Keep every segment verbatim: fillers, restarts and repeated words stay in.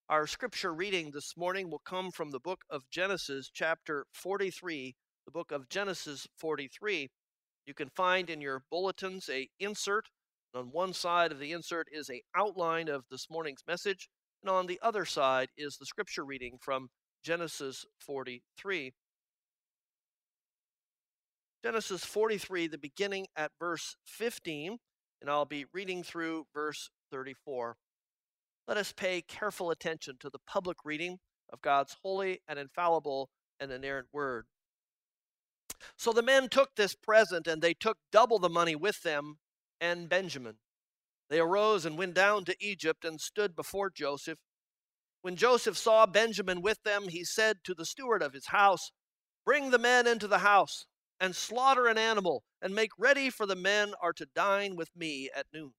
Our scripture reading this morning will come from the book of Genesis, chapter forty-three. The book of Genesis forty-three. You can find in your bulletins a insert. On one side of the insert is a outline of this morning's message, and on the other side is the scripture reading from Genesis forty-three. Genesis forty-three, the beginning at verse fifteen, and I'll be reading through verse thirty-four. Let us pay careful attention to the public reading of God's holy and infallible and inerrant word. So the men took this present, and they took double the money with them and Benjamin. They arose and went down to Egypt and stood before Joseph. When Joseph saw Benjamin with them, he said to the steward of his house, "Bring the men into the house, and slaughter an animal, and make ready, for the men are to dine with me at noon."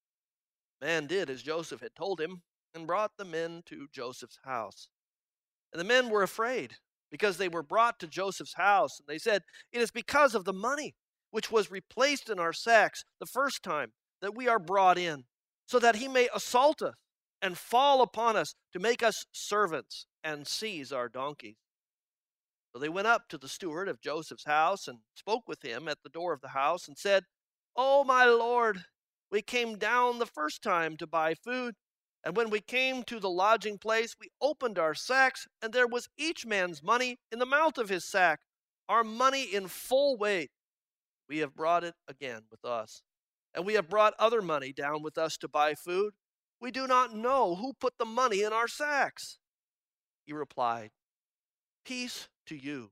The man did as Joseph had told him, and brought the men to Joseph's house. And the men were afraid, because they were brought to Joseph's house, and they said, "It is because of the money which was replaced in our sacks the first time that we are brought in, so that he may assault us and fall upon us to make us servants and seize our donkeys." So they went up to the steward of Joseph's house and spoke with him at the door of the house and said, "Oh, my lord, we came down the first time to buy food, and when we came to the lodging place, we opened our sacks, and there was each man's money in the mouth of his sack, our money in full weight. We have brought it again with us, and we have brought other money down with us to buy food. We do not know who put the money in our sacks." He replied, "Peace to you.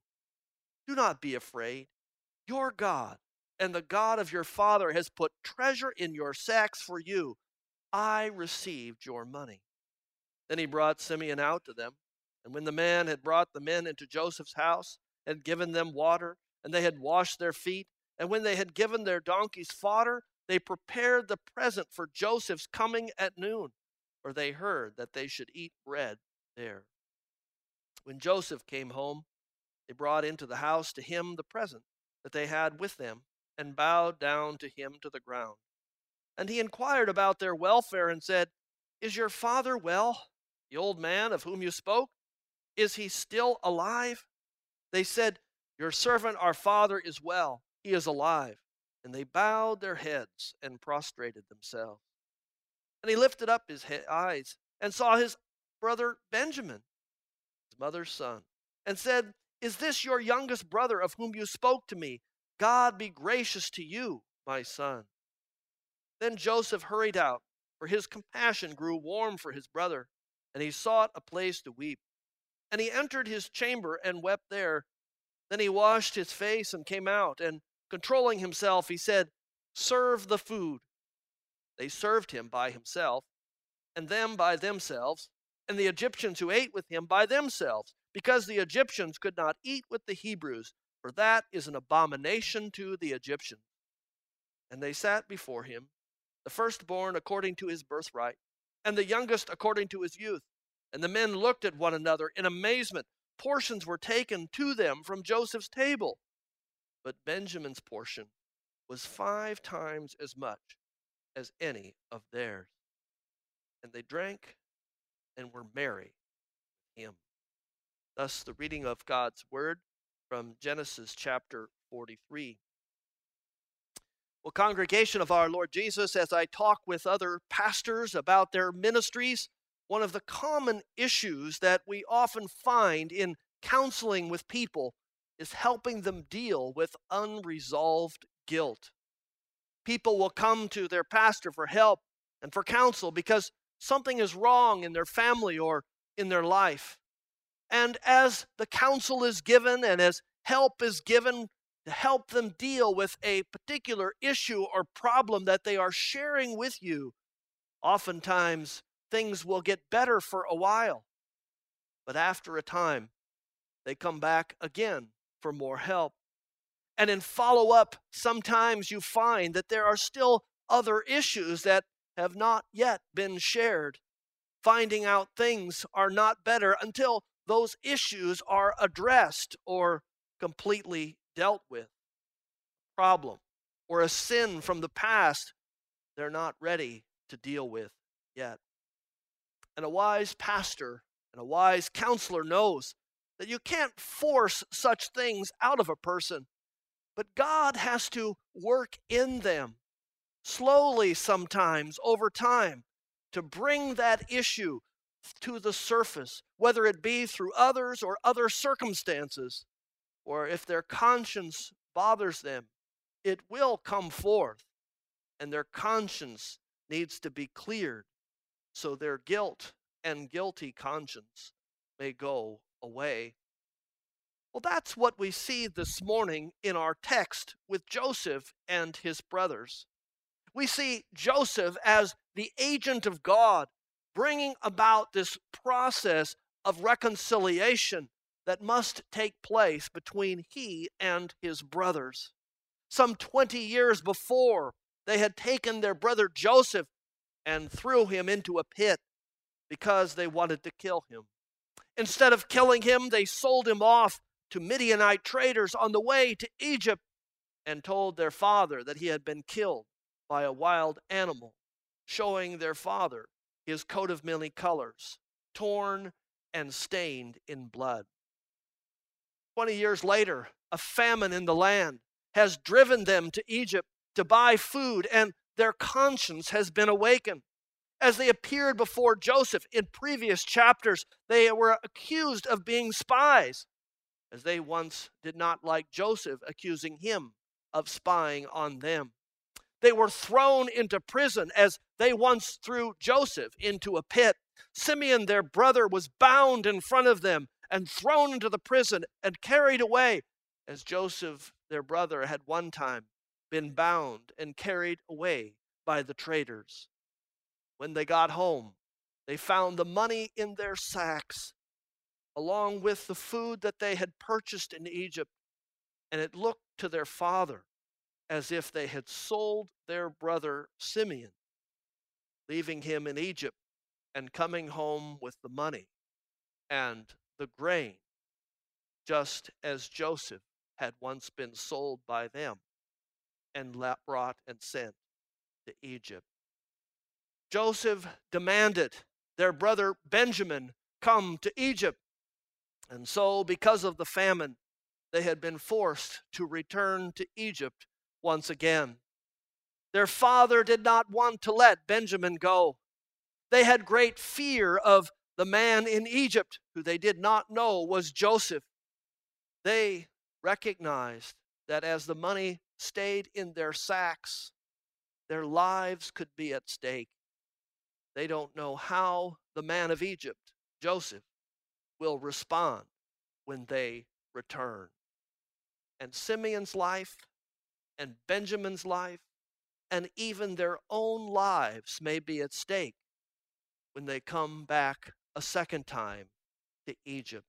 Do not be afraid. Your God and the God of your father has put treasure in your sacks for you. I received your money." Then he brought Simeon out to them. And when the man had brought the men into Joseph's house, and given them water, and they had washed their feet, and when they had given their donkeys fodder, they prepared the present for Joseph's coming at noon, for they heard that they should eat bread there. When Joseph came home, they brought into the house to him the present that they had with them, and bowed down to him to the ground. And he inquired about their welfare and said, "Is your father well, the old man of whom you spoke? Is he still alive?" They said, "Your servant our father is well. He is alive." And they bowed their heads and prostrated themselves. And he lifted up his he- eyes and saw his brother Benjamin, his mother's son, and said, "Is this your youngest brother of whom you spoke to me? God be gracious to you, my son." Then Joseph hurried out, for his compassion grew warm for his brother, and he sought a place to weep. And he entered his chamber and wept there. Then he washed his face and came out, and controlling himself, he said, "Serve the food." They served him by himself, and them by themselves, and the Egyptians who ate with him by themselves, because the Egyptians could not eat with the Hebrews, for that is an abomination to the Egyptians. And they sat before him, the firstborn according to his birthright, and the youngest according to his youth. And the men looked at one another in amazement. Portions were taken to them from Joseph's table, but Benjamin's portion was five times as much as any of theirs. And they drank and were merry with him. Thus the reading of God's word from Genesis chapter forty-three. Well, congregation of our Lord Jesus, as I talk with other pastors about their ministries, one of the common issues that we often find in counseling with people is helping them deal with unresolved guilt. People will come to their pastor for help and for counsel because something is wrong in their family or in their life. And as the counsel is given and as help is given to help them deal with a particular issue or problem that they are sharing with you, oftentimes things will get better for a while. But after a time, they come back again for more help. And in follow-up, sometimes you find that there are still other issues that have not yet been shared. Finding out things are not better until those issues are addressed or completely dealt with. Problem or a sin from the past they're not ready to deal with yet. And a wise pastor and a wise counselor knows that you can't force such things out of a person, but God has to work in them, slowly sometimes, over time, to bring that issue to the surface, whether it be through others or other circumstances, or if their conscience bothers them, it will come forth, and their conscience needs to be cleared so their guilt and guilty conscience may go away. Well, that's what we see this morning in our text with Joseph and his brothers. We see Joseph as the agent of God, bringing about this process of reconciliation that must take place between he and his brothers. Some twenty years before, they had taken their brother Joseph and threw him into a pit because they wanted to kill him. Instead of killing him, they sold him off to Midianite traders on the way to Egypt and told their father that he had been killed by a wild animal, showing their father his coat of many colors, torn and stained in blood. Twenty years later, a famine in the land has driven them to Egypt to buy food, and their conscience has been awakened. As they appeared before Joseph in previous chapters, they were accused of being spies, as they once did not like Joseph accusing him of spying on them. They were thrown into prison as they once threw Joseph into a pit. Simeon, their brother, was bound in front of them and thrown into the prison and carried away, as Joseph, their brother, had one time been bound and carried away by the traders. When they got home, they found the money in their sacks, along with the food that they had purchased in Egypt, and it looked to their father as if they had sold their brother Simeon, leaving him in Egypt and coming home with the money and the grain, just as Joseph had once been sold by them and brought and sent to Egypt. Joseph demanded their brother Benjamin come to Egypt, and so because of the famine, they had been forced to return to Egypt once again. Their father did not want to let Benjamin go. They had great fear of the man in Egypt, who they did not know was Joseph. They recognized that as the money stayed in their sacks, their lives could be at stake. They don't know how the man of Egypt, Joseph, will respond when they return. And Simeon's life and Benjamin's life and even their own lives may be at stake when they come back a second time to Egypt.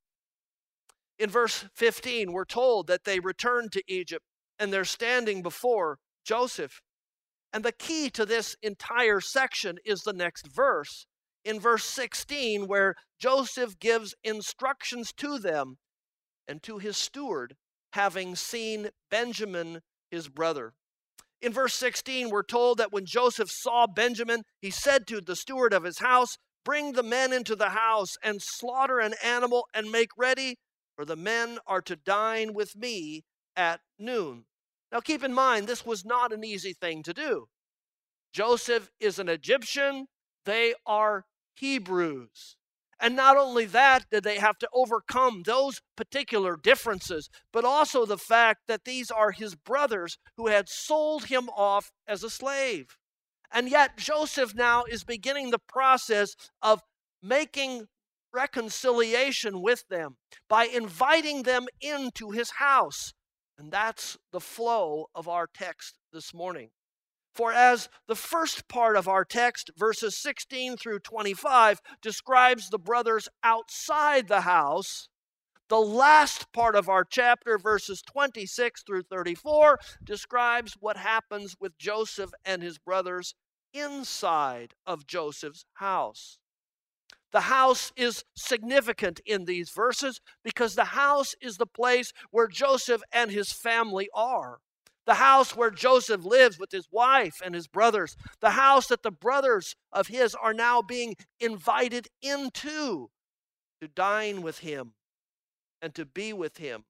In verse fifteen, we're told that they returned to Egypt and they're standing before Joseph. And the key to this entire section is the next verse. In verse sixteen, where Joseph gives instructions to them and to his steward, having seen Benjamin, his brother. In verse sixteen, we're told that when Joseph saw Benjamin, he said to the steward of his house, "Bring the men into the house and slaughter an animal and make ready, for the men are to dine with me at noon." Now keep in mind, this was not an easy thing to do. Joseph is an Egyptian. They are Hebrews. And not only that did they have to overcome those particular differences, but also the fact that these are his brothers who had sold him off as a slave. And yet Joseph now is beginning the process of making reconciliation with them by inviting them into his house. And that's the flow of our text this morning. For as the first part of our text, verses sixteen through twenty-five, describes the brothers outside the house, the last part of our chapter, verses twenty-six through thirty-four, describes what happens with Joseph and his brothers inside of Joseph's house. The house is significant in these verses because the house is the place where Joseph and his family are. the house where Joseph lives with his wife and his brothers, the house that the brothers of his are now being invited into to dine with him and to be with him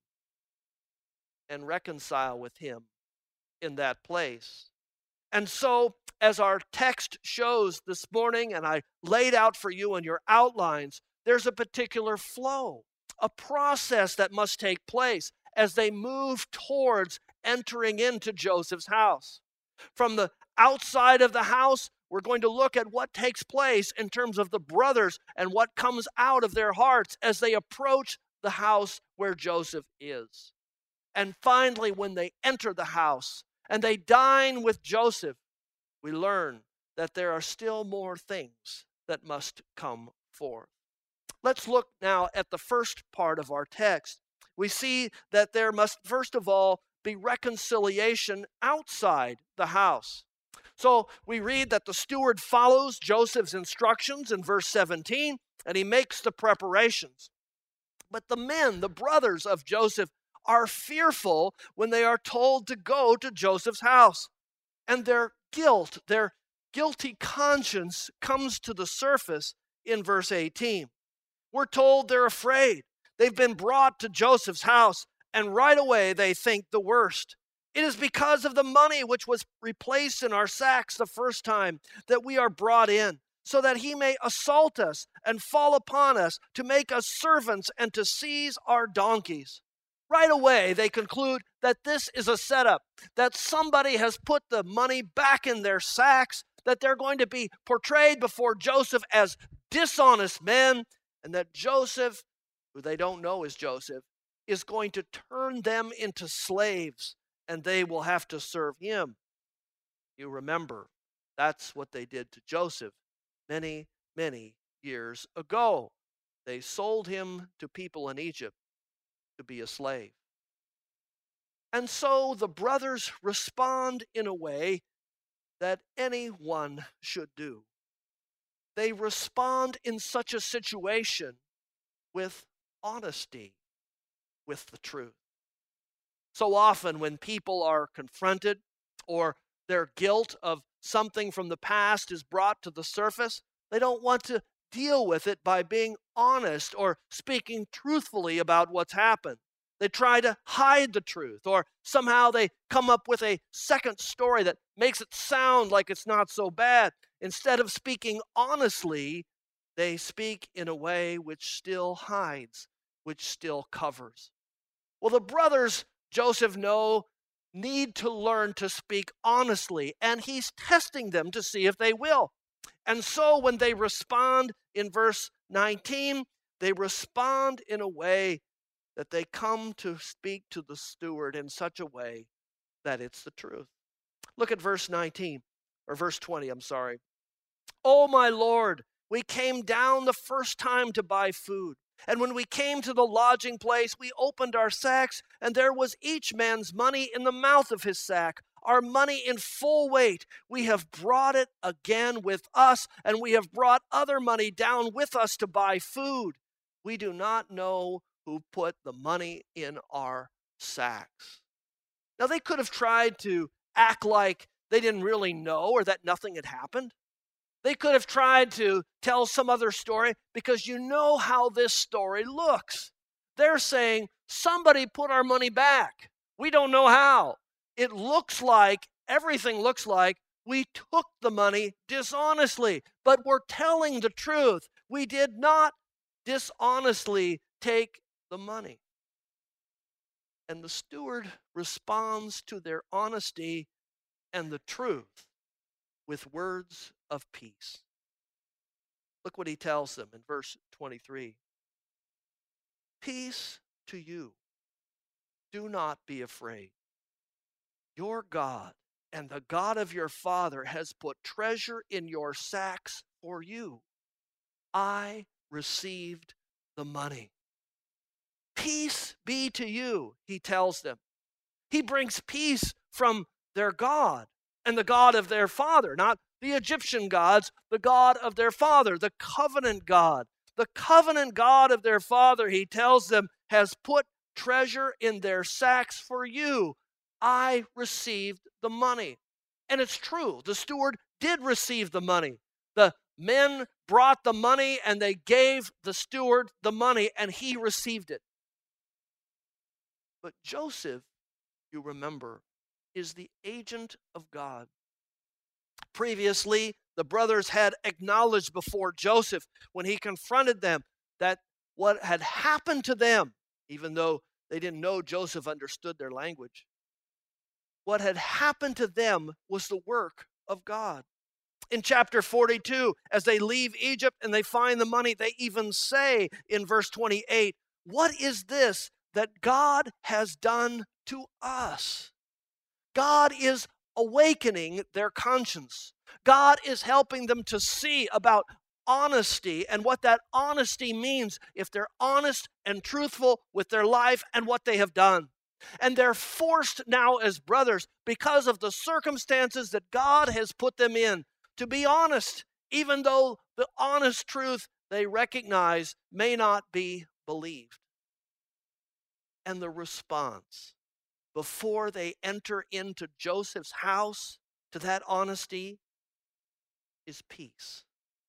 and reconcile with him in that place. And so, as our text shows this morning, and I laid out for you in your outlines, there's a particular flow, a process that must take place as they move towards entering into Joseph's house. From the outside of the house, we're going to look at what takes place in terms of the brothers and what comes out of their hearts as they approach the house where Joseph is. And finally, when they enter the house and they dine with Joseph, we learn that there are still more things that must come forth. Let's look now at the first part of our text. We see that there must, first of all, be reconciliation outside the house. So we read that the steward follows Joseph's instructions in verse seventeen, and he makes the preparations. But the men, the brothers of Joseph, are fearful when they are told to go to Joseph's house. And their guilt, their guilty conscience comes to the surface in verse eighteen. We're told they're afraid. They've been brought to Joseph's house, and right away they think the worst. It is because of the money which was replaced in our sacks the first time that we are brought in, so that he may assault us and fall upon us, to make us servants and to seize our donkeys. Right away, they conclude that this is a setup, that somebody has put the money back in their sacks, that they're going to be portrayed before Joseph as dishonest men, and that Joseph, who they don't know is Joseph, is going to turn them into slaves, and they will have to serve him. You remember, that's what they did to Joseph many, many years ago. They sold him to people in Egypt to be a slave. And so the brothers respond in a way that anyone should do. They respond in such a situation with honesty, with the truth. So often when people are confronted or their guilt of something from the past is brought to the surface, they don't want to deal with it by being honest or speaking truthfully about what's happened. They try to hide the truth, or somehow they come up with a second story that makes it sound like it's not so bad. Instead of speaking honestly, they speak in a way which still hides, which still covers. Well, the brothers, Joseph know, need to learn to speak honestly, and he's testing them to see if they will. And so when they respond in verse nineteen, they respond in a way that they come to speak to the steward in such a way that it's the truth. Look at verse nineteen, or verse twenty, I'm sorry. "Oh, my Lord, we came down the first time to buy food. And when we came to the lodging place, we opened our sacks, and there was each man's money in the mouth of his sack, our money in full weight. We have brought it again with us, and we have brought other money down with us to buy food. We do not know who put the money in our sacks." Now, they could have tried to act like they didn't really know or that nothing had happened. They could have tried to tell some other story, because you know how this story looks. They're saying, somebody put our money back. We don't know how. It looks like, everything looks like, we took the money dishonestly, but we're telling the truth. We did not dishonestly take the money. And the steward responds to their honesty and the truth with words of peace. Look what he tells them in verse twenty-three. "Peace to you. Do not be afraid. Your God and the God of your father has put treasure in your sacks for you. I received the money." Peace be to you, he tells them. He brings peace from their God and the God of their father, not the Egyptian gods, the God of their father, the covenant God. The covenant God of their father, he tells them, has put treasure in their sacks for you. I received the money. And it's true, the steward did receive the money. The men brought the money and they gave the steward the money and he received it. But Joseph, you remember, is the agent of God. Previously, the brothers had acknowledged before Joseph when he confronted them that what had happened to them, even though they didn't know Joseph understood their language, what had happened to them was the work of God. In chapter forty-two, as they leave Egypt and they find the money, they even say in verse twenty-eight, "What is this that God has done to us?" God is awakening their conscience. God is helping them to see about honesty and what that honesty means if they're honest and truthful with their life and what they have done. And they're forced now as brothers, because of the circumstances that God has put them in, to be honest, even though the honest truth they recognize may not be believed. And the response before they enter into Joseph's house to that honesty is peace.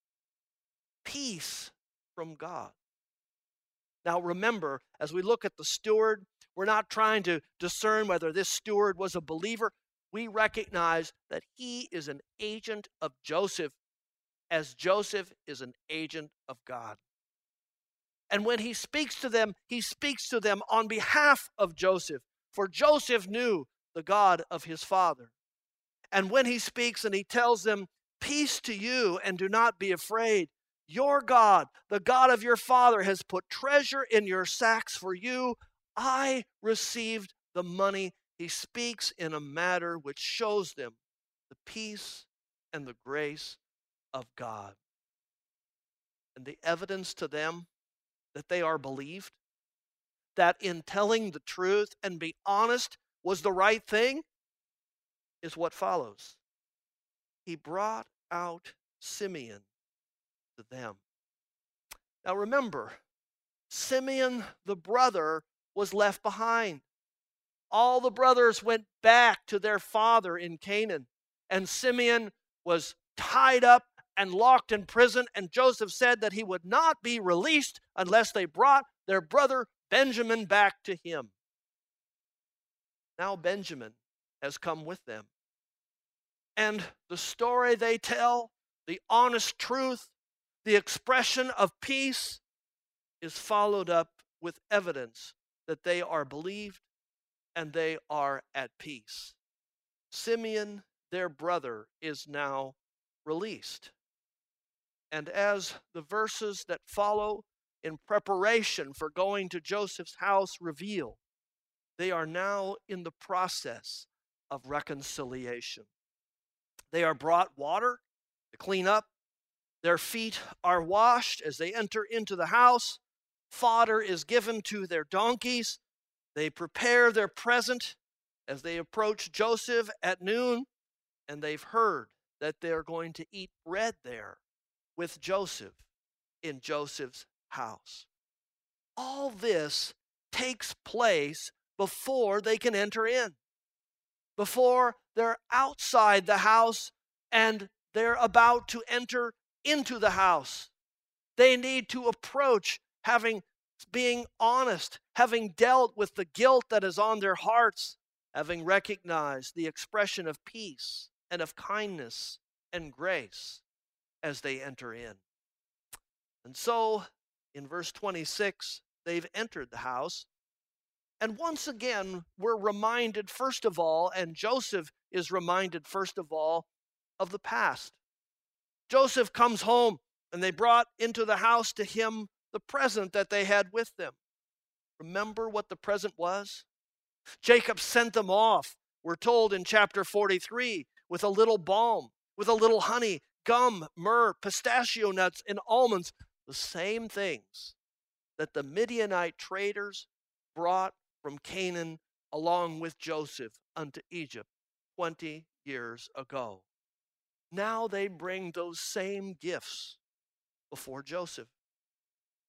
Peace from God. Now remember, as we look at the steward, we're not trying to discern whether this steward was a believer. We recognize that he is an agent of Joseph, as Joseph is an agent of God. And when he speaks to them, he speaks to them on behalf of Joseph, for Joseph knew the God of his father. And when he speaks and he tells them, "Peace to you, and do not be afraid. Your God, the God of your father, has put treasure in your sacks for you. I received the money." He speaks in a manner which shows them the peace and the grace of God. And the evidence to them that they are believed, that in telling the truth and be honest was the right thing, is what follows. He brought out Simeon to them. Now remember, Simeon, the brother, was left behind. All the brothers went back to their father in Canaan, and Simeon was tied up and locked in prison, and Joseph said that he would not be released unless they brought their brother Benjamin back to him. Now Benjamin has come with them. And the story they tell, the honest truth, the expression of peace, is followed up with evidence that they are believed and they are at peace. Simeon, their brother, is now released. And as the verses that follow in preparation for going to Joseph's house reveal, they are now in the process of reconciliation. They are brought water to clean up. Their feet are washed as they enter into the house. Fodder is given to their donkeys. They prepare their present as they approach Joseph at noon, and they've heard that they're going to eat bread there with Joseph in Joseph's house. All this takes place before they can enter in, before they're outside the house and they're about to enter into the house. They need to approach having being honest, having dealt with the guilt that is on their hearts, having recognized the expression of peace and of kindness and grace as they enter in. And so, in verse twenty-six, they've entered the house. And once again, we're reminded, first of all, and Joseph is reminded, first of all, of the past. Joseph comes home, and they brought into the house to him the present that they had with them. Remember what the present was? Jacob sent them off, we're told in chapter forty-three, with a little balm, with a little honey, gum, myrrh, pistachio nuts, and almonds, the same things that the Midianite traders brought from Canaan along with Joseph unto Egypt twenty years ago. Now they bring those same gifts before Joseph.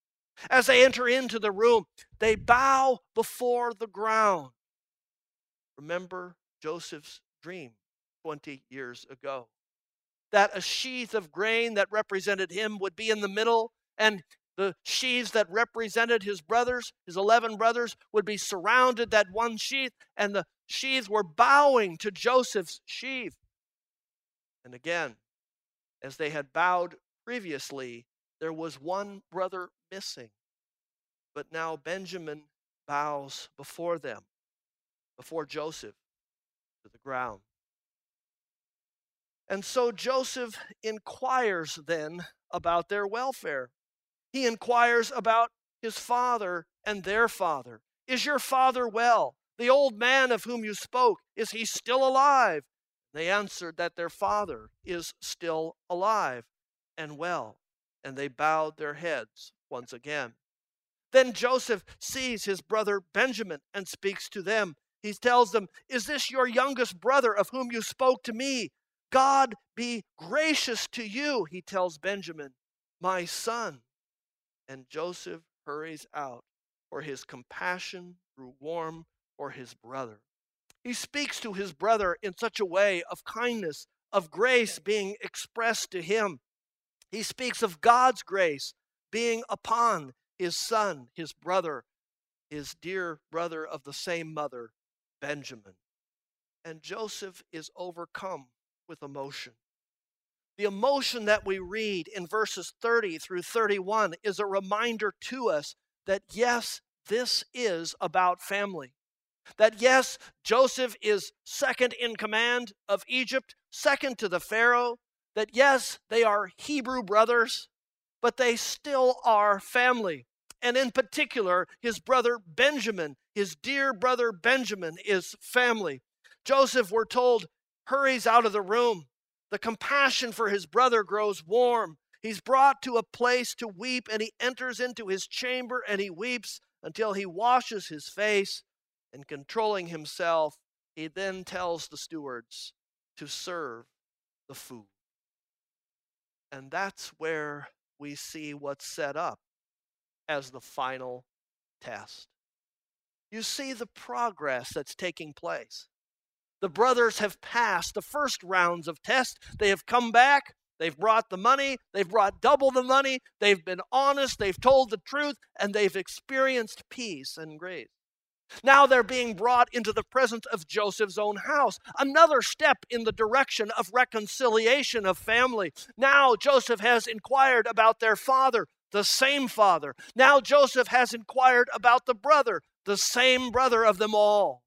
As they enter into the room, they bow before the ground. Remember Joseph's dream twenty years ago. That a sheath of grain that represented him would be in the middle, and the sheaves that represented his brothers, his eleven brothers, would be surrounded that one sheath, and the sheaves were bowing to Joseph's sheath. And again, as they had bowed previously, there was one brother missing. But now Benjamin bows before them, before Joseph, to the ground. And so Joseph inquires then about their welfare. He inquires about his father and their father. Is your father well? The old man of whom you spoke, is he still alive? They answered that their father is still alive and well, and they bowed their heads once again. Then Joseph sees his brother Benjamin and speaks to them. He tells them, is this your youngest brother of whom you spoke to me? God be gracious to you, he tells Benjamin, my son. And Joseph hurries out, for his compassion grew warm for his brother. He speaks to his brother in such a way of kindness, of grace being expressed to him. He speaks of God's grace being upon his son, his brother, his dear brother of the same mother, Benjamin. And Joseph is overcome with emotion. The emotion that we read in verses thirty through thirty-one is a reminder to us that yes, this is about family. That yes, Joseph is second in command of Egypt, second to the Pharaoh. That yes, they are Hebrew brothers, but they still are family. And in particular, his brother Benjamin, his dear brother Benjamin, is family. Joseph, we're told, hurries out of the room. The compassion for his brother grows warm. He's brought to a place to weep, and he enters into his chamber and he weeps until he washes his face, and controlling himself, he then tells the stewards to serve the food. And that's where we see what's set up as the final test. You see the progress that's taking place. The brothers have passed the first rounds of tests. They have come back. They've brought the money. They've brought double the money. They've been honest. They've told the truth. And they've experienced peace and grace. Now they're being brought into the presence of Joseph's own house. Another step in the direction of reconciliation of family. Now Joseph has inquired about their father, the same father. Now Joseph has inquired about the brother, the same brother of them all.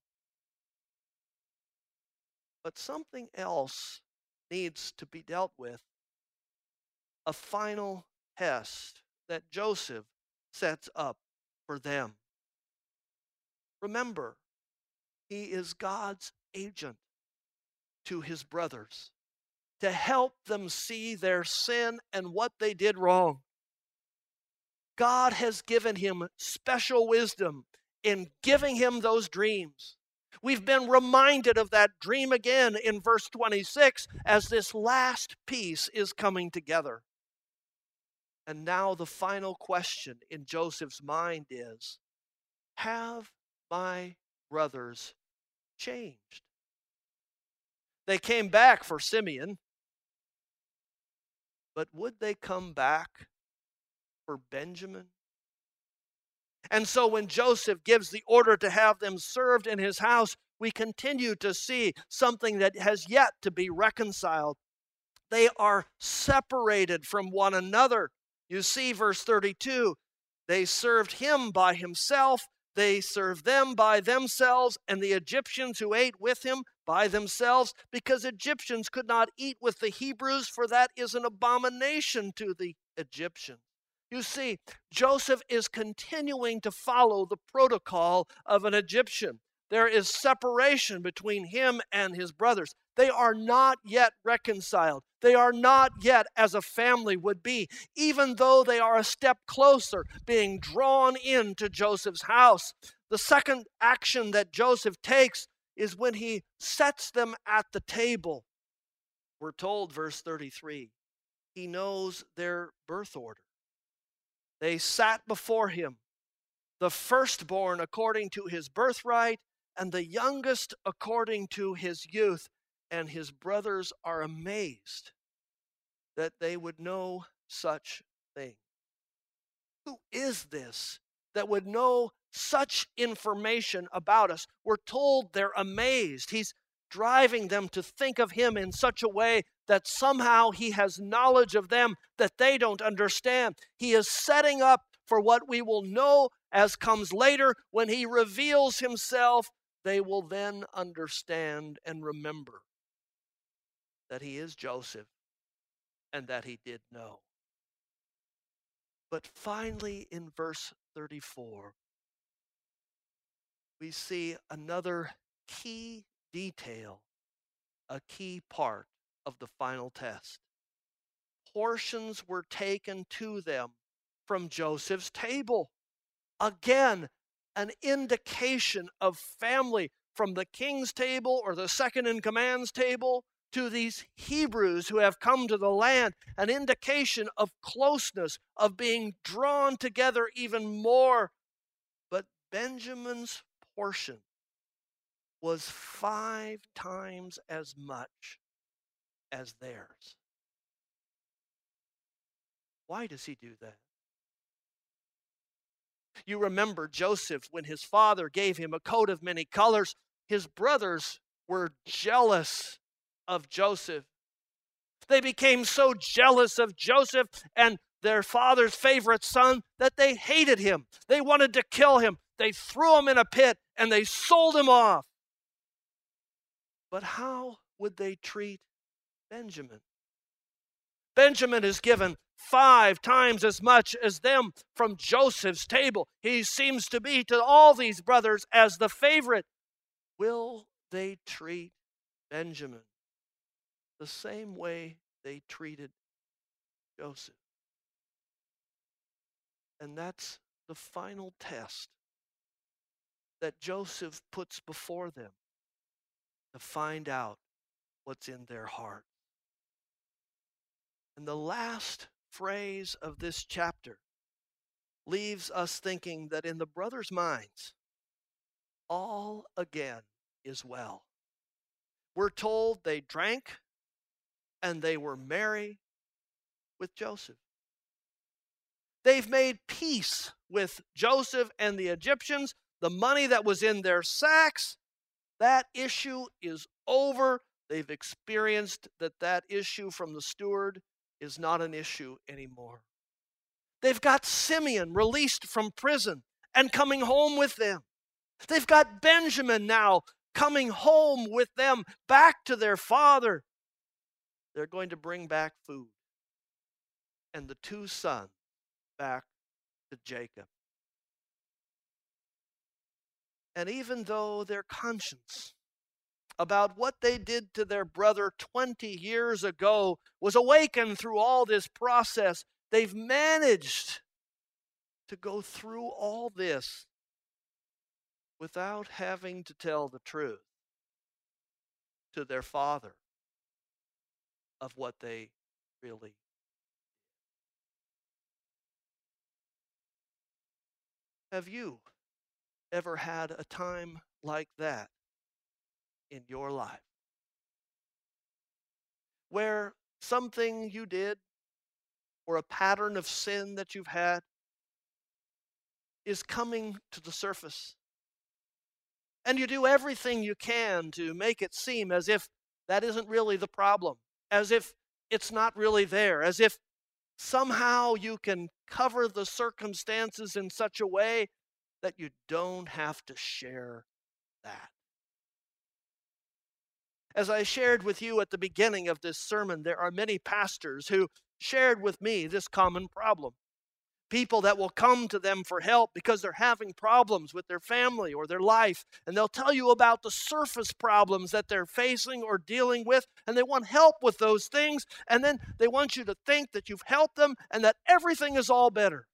But something else needs to be dealt with. A final test that Joseph sets up for them. Remember, he is God's agent to his brothers to help them see their sin and what they did wrong. God has given him special wisdom in giving him those dreams. We've been reminded of that dream again in verse twenty-six as this last piece is coming together. And now the final question in Joseph's mind is, have my brothers changed? They came back for Simeon, but would they come back for Benjamin? And so when Joseph gives the order to have them served in his house, we continue to see something that has yet to be reconciled. They are separated from one another. You see, verse thirty-two, they served him by himself, they served them by themselves, and the Egyptians who ate with him by themselves, because Egyptians could not eat with the Hebrews, for that is an abomination to the Egyptians. You see, Joseph is continuing to follow the protocol of an Egyptian. There is separation between him and his brothers. They are not yet reconciled. They are not yet as a family would be, even though they are a step closer, being drawn into Joseph's house. The second action that Joseph takes is when he sets them at the table. We're told, verse thirty-three, he knows their birth order. They sat before him, the firstborn according to his birthright, and the youngest according to his youth. And his brothers are amazed that they would know such things. Who is this that would know such information about us? We're told they're amazed. He's driving them to think of him in such a way that somehow he has knowledge of them that they don't understand. He is setting up for what we will know as comes later. When he reveals himself, they will then understand and remember that he is Joseph and that he did know. But finally, in verse thirty-four, we see another key detail, a key part of the final test. Portions were taken to them from Joseph's table. Again, an indication of family from the king's table or the second in command's table to these Hebrews who have come to the land, an indication of closeness, of being drawn together even more. But Benjamin's portion was five times as much as theirs. Why does he do that? You remember Joseph, when his father gave him a coat of many colors, his brothers were jealous of Joseph. They became so jealous of Joseph and their father's favorite son that they hated him. They wanted to kill him. They threw him in a pit and they sold him off. But how would they treat Benjamin? Benjamin is given five times as much as them from Joseph's table. He seems to be to all these brothers as the favorite. Will they treat Benjamin the same way they treated Joseph? And that's the final test that Joseph puts before them to find out what's in their heart. And the last phrase of this chapter leaves us thinking that in the brothers' minds, all again is well. We're told they drank and they were merry with Joseph. They've made peace with Joseph and the Egyptians. The money that was in their sacks, that issue is over. They've experienced that that issue from the steward is not an issue anymore. They've got Simeon released from prison and coming home with them. They've got Benjamin now coming home with them back to their father. They're going to bring back food and the two sons back to Jacob. And even though their conscience about what they did to their brother twenty years ago was awakened through all this process, they've managed to go through all this without having to tell the truth to their father of what they really did. Have you ever had a time like that in your life, where something you did or a pattern of sin that you've had is coming to the surface, and you do everything you can to make it seem as if that isn't really the problem, as if it's not really there, as if somehow you can cover the circumstances in such a way that you don't have to share that? As I shared with you at the beginning of this sermon, there are many pastors who shared with me this common problem. People that will come to them for help because they're having problems with their family or their life, and they'll tell you about the surface problems that they're facing or dealing with, and they want help with those things, and then they want you to think that you've helped them and that everything is all better.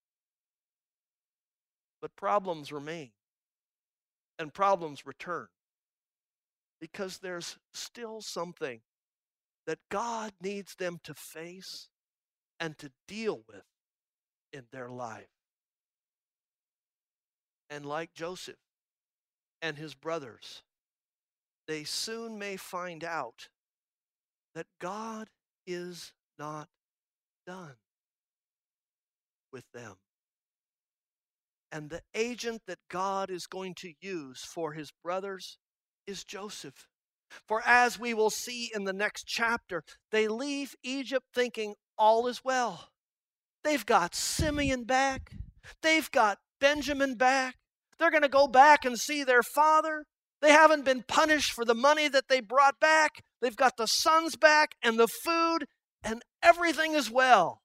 But problems remain, and problems return, because there's still something that God needs them to face and to deal with in their life. And like Joseph and his brothers, they soon may find out that God is not done with them. And the agent that God is going to use for his brothers is Joseph. For as we will see in the next chapter, they leave Egypt thinking all is well. They've got Simeon back. They've got Benjamin back. They're going to go back and see their father. They haven't been punished for the money that they brought back. They've got the sons back and the food, and everything is well.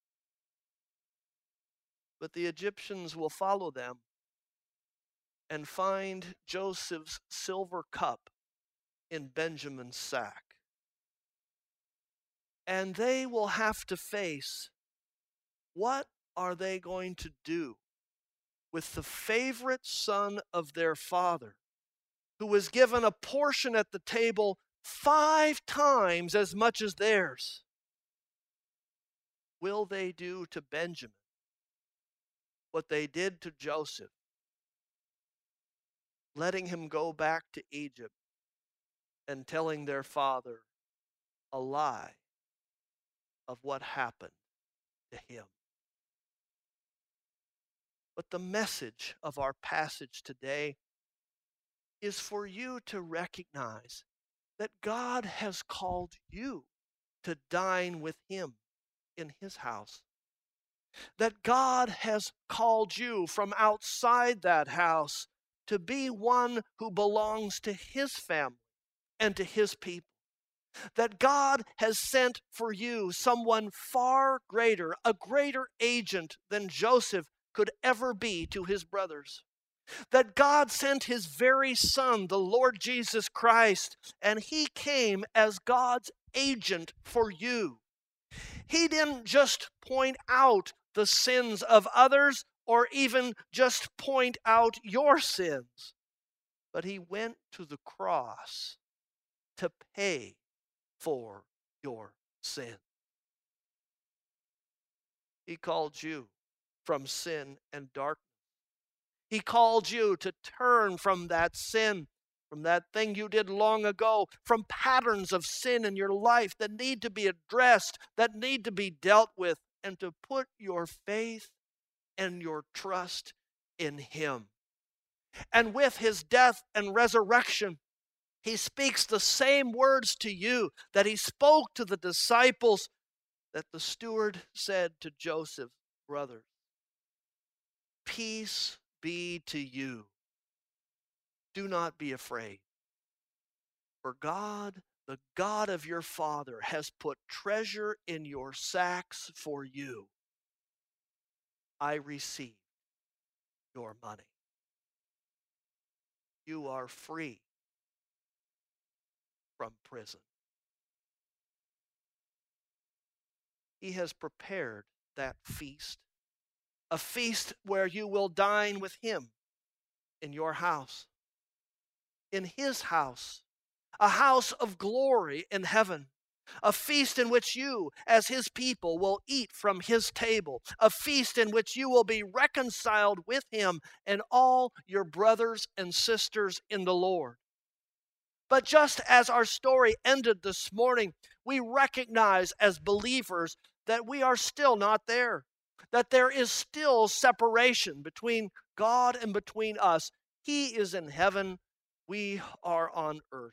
But the Egyptians will follow them and find Joseph's silver cup in Benjamin's sack. And they will have to face, what are they going to do with the favorite son of their father, who was given a portion at the table five times as much as theirs? Will they do to Benjamin what they did to Joseph, letting him go back to Egypt and telling their father a lie of what happened to him? But the message of our passage today is for you to recognize that God has called you to dine with him in his house. That God has called you from outside that house to be one who belongs to his family and to his people. That God has sent for you someone far greater, a greater agent than Joseph could ever be to his brothers. That God sent his very Son, the Lord Jesus Christ, and he came as God's agent for you. He didn't just point out the sins of others or even just point out your sins, but he went to the cross to pay for your sin. He called you from sin and darkness. He called you to turn from that sin, from that thing you did long ago, from patterns of sin in your life that need to be addressed, that need to be dealt with, and to put your faith and your trust in him. And with his death and resurrection, he speaks the same words to you that he spoke to the disciples, that the steward said to Joseph's brothers. Peace be to you. Do not be afraid. For God, the God of your father, has put treasure in your sacks for you. I receive your money. You are free from prison. He has prepared that feast, a feast where you will dine with him in your house, in his house, a house of glory in heaven, a feast in which you, as his people, will eat from his table, a feast in which you will be reconciled with him and all your brothers and sisters in the Lord. But just as our story ended this morning, we recognize as believers that we are still not there, that there is still separation between God and between us. He is in heaven, we are on earth.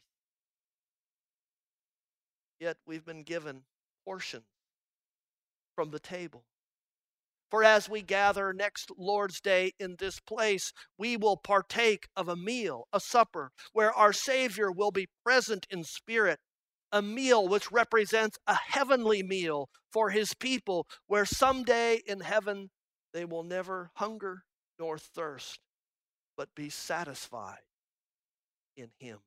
Yet we've been given portions from the table. For as we gather next Lord's Day in this place, we will partake of a meal, a supper, where our Savior will be present in spirit, a meal which represents a heavenly meal for his people, where someday in heaven they will never hunger nor thirst, but be satisfied in him.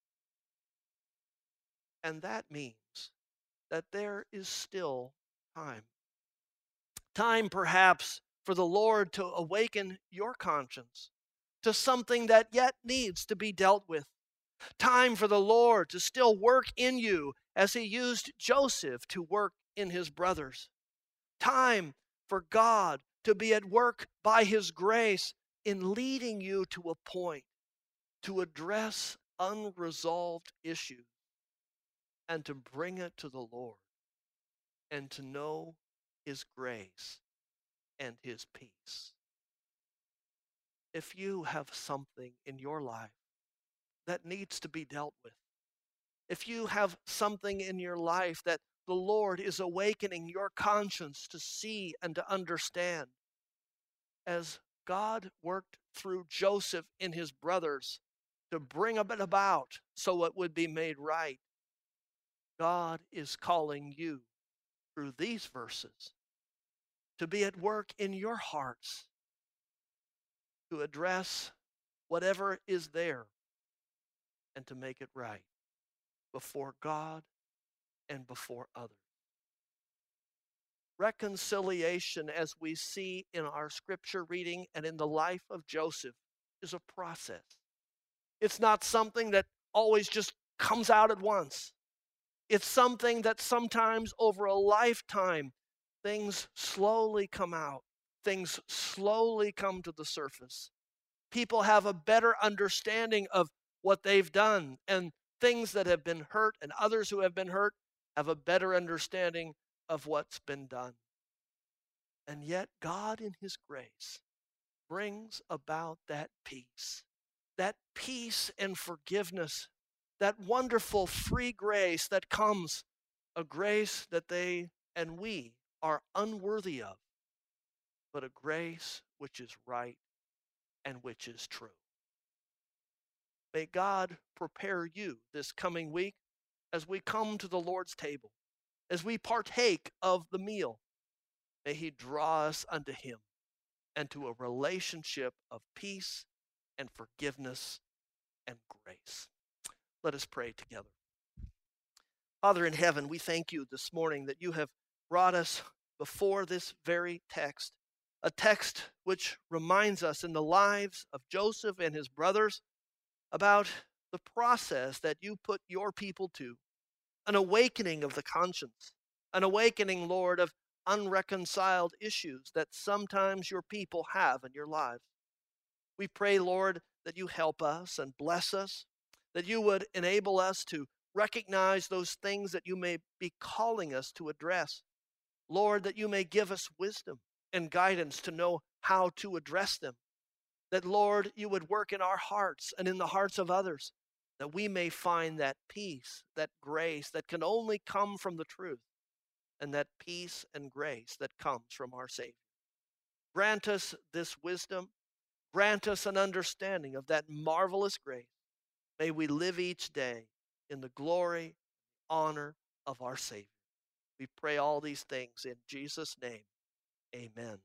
And that means that there is still time. Time, perhaps, for the Lord to awaken your conscience to something that yet needs to be dealt with. Time for the Lord to still work in you as he used Joseph to work in his brothers. Time for God to be at work by his grace in leading you to a point to address unresolved issues and to bring it to the Lord and to know His grace and His peace. If you have something in your life that needs to be dealt with, if you have something in your life that the Lord is awakening your conscience to see and to understand, as God worked through Joseph and his brothers to bring it about so it would be made right, God is calling you through these verses to be at work in your hearts to address whatever is there and to make it right before God and before others. Reconciliation, as we see in our scripture reading and in the life of Joseph, is a process. It's not something that always just comes out at once. It's something that sometimes over a lifetime, things slowly come out. Things slowly come to the surface. People have a better understanding of what they've done, and things that have been hurt and others who have been hurt have a better understanding of what's been done. And yet God in His grace brings about that peace, that peace and forgiveness, that wonderful free grace that comes, a grace that they and we are unworthy of, but a grace which is right and which is true. May God prepare you this coming week as we come to the Lord's table, as we partake of the meal. May He draw us unto Him and to a relationship of peace and forgiveness and grace. Let us pray together. Father in heaven, we thank you this morning that you have brought us before this very text, a text which reminds us in the lives of Joseph and his brothers about the process that you put your people to, an awakening of the conscience, an awakening, Lord, of unreconciled issues that sometimes your people have in your lives. We pray, Lord, that you help us and bless us, that you would enable us to recognize those things that you may be calling us to address. Lord, that you may give us wisdom and guidance to know how to address them. That, Lord, you would work in our hearts and in the hearts of others, that we may find that peace, that grace that can only come from the truth, and that peace and grace that comes from our Savior. Grant us this wisdom. Grant us an understanding of that marvelous grace. May we live each day in the glory, honor of our Savior. We pray all these things in Jesus' name. Amen.